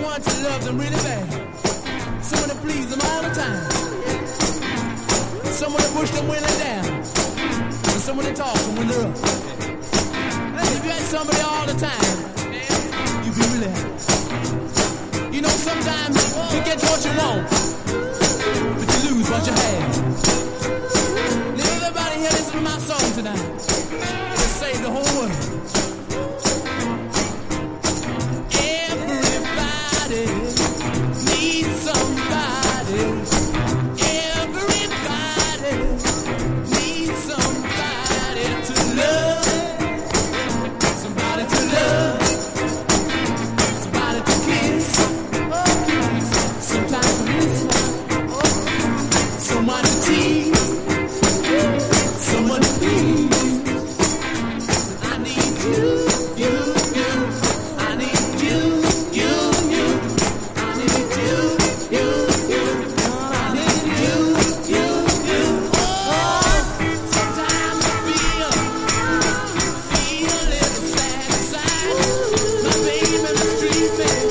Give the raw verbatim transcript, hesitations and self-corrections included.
ones that love them really bad. Someone to please them all the time. Someone to push them when they're down. And someone to talk to them when they're up. And if you had somebody all the time, you'd be really happy. You know, sometimes you get what you want, but you lose what you have.